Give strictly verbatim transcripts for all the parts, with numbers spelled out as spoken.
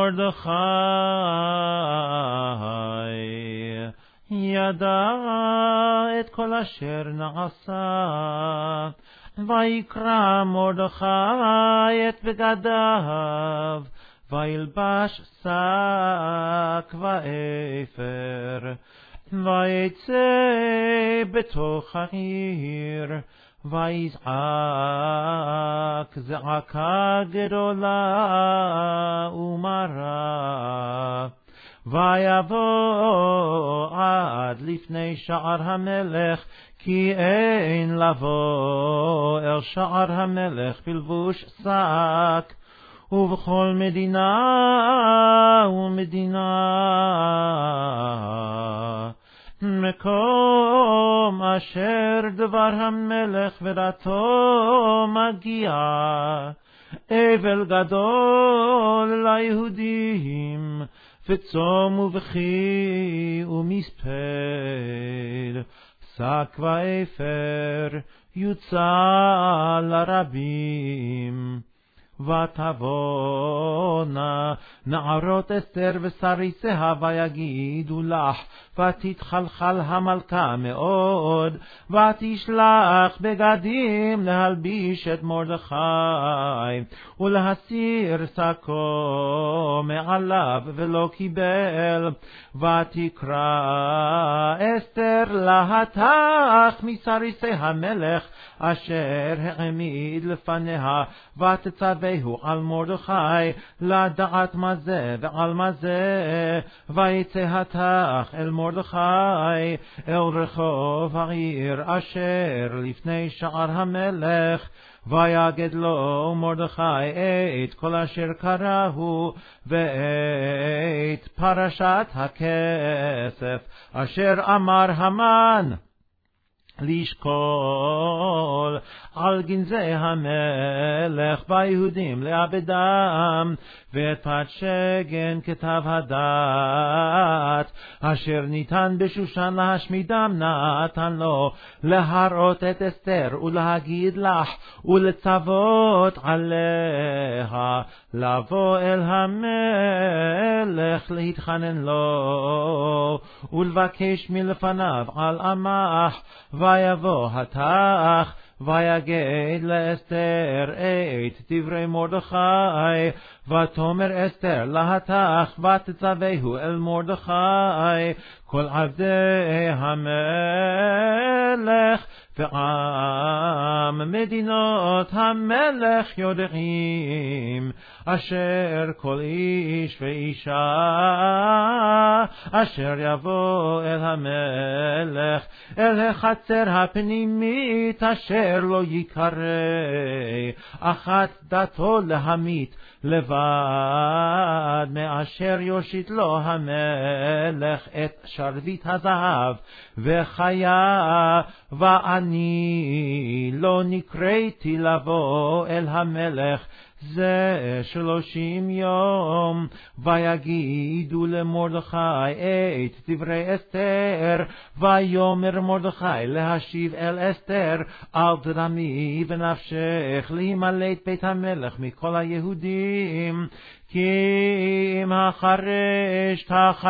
מרדכי ידע את כל אשר נעשה, ויקרא מרדכי את בגדיו, וילבש שק ואפר, ויצא בתוך העיר, ויזעק זעקה גדולה ומרה, ויבוא עד לפני שער המלך, כי אין לבוא אל שער המלך בלבוש שק, ובכל מדינה ומדינה מקום אשר דבר המלך ורתו מגיע, אבל גדול ליהודים, וצום ובכי ומספד, שק ואפר יוצא לרבים. ותבואנה נערות אסתר וסריסיה ויגידו לך, ותתחלחל המלכה מאוד, ותשלח בגדים להלביש את מרדכי, ולהסיר שקו מעליו, ולא קיבל. ותקרא אסתר להתך מסריסי המלך אשר העמיד לפניה, ותצווהו על מרדכי לדעת מה זה ועל מה זה. ויצא התך אל מרדכי אל רחוב העיר אשר לפני שער המלך, ויגד לו מרדכי את כל אשר קראו, ואת פרשת הכסף אשר אמר המן לשקול על גנזי המלך ביהודים לאבדם, ואת פת שגן כתב הדת אשר ניתן בשושן להשמידם נתן לו, להראות את אסתר ולהגיד לך ולצוות עליה לבוא אל המלך להתחנן לו ולבקש מלפניו על עמך. ויבוא התך ויגד לאסתר את דברי מרדכי, ותאמר אסתר להתך ותצווהו אל מרדכי, כל עבדי המלך ועם מדינות המלך יודעים, אשר כל איש ואישה אשר יבוא אל המלך אל החצר הפנימית אשר לא יקרא אחת דתו להמית לבד, מאשר יושיט לו המלך את שרביט הזהב וחיה. ואני לא נקראתי לבוא אל המלך זה שלושים יום. ויגידו למרדכי את דברי אסתר, ויאמר מרדכי להשיב אל אסתר, אל תדמי בנפשך להימלט בית המלך מכל היהודים, כי אם החרש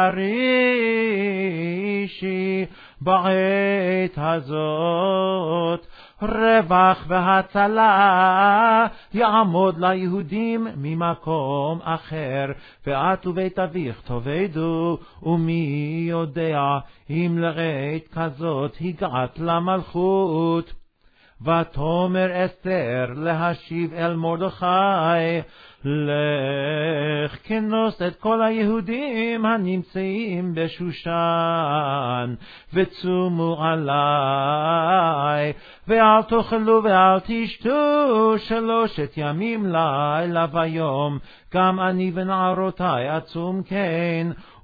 תחרישי בעת הזאת, רווח והצלה יעמוד ליהודים ממקום אחר, ואת ובית אביך תאבדו, ומי יודע אם לעת כזאת הגעת למלכות. ותאמר אסתר להשיב אל מרדכי, לך כנוס את כל היהודים הנמצאים בשושן, וצומו עלי, ואל תאכלו ואל תשתו שלושת ימים לילה ויום, גם אני ונערותי עצום כן.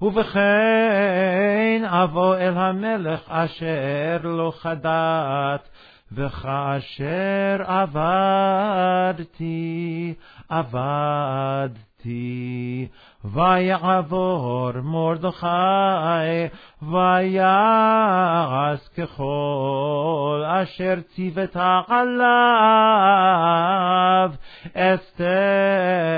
ובכן אבוא אל המלך אשר לא חדת, וכאשר עבדתי, עבדתי. ויעבור מרדכי, ויעש ככל אשר ציוותה עליו אסתר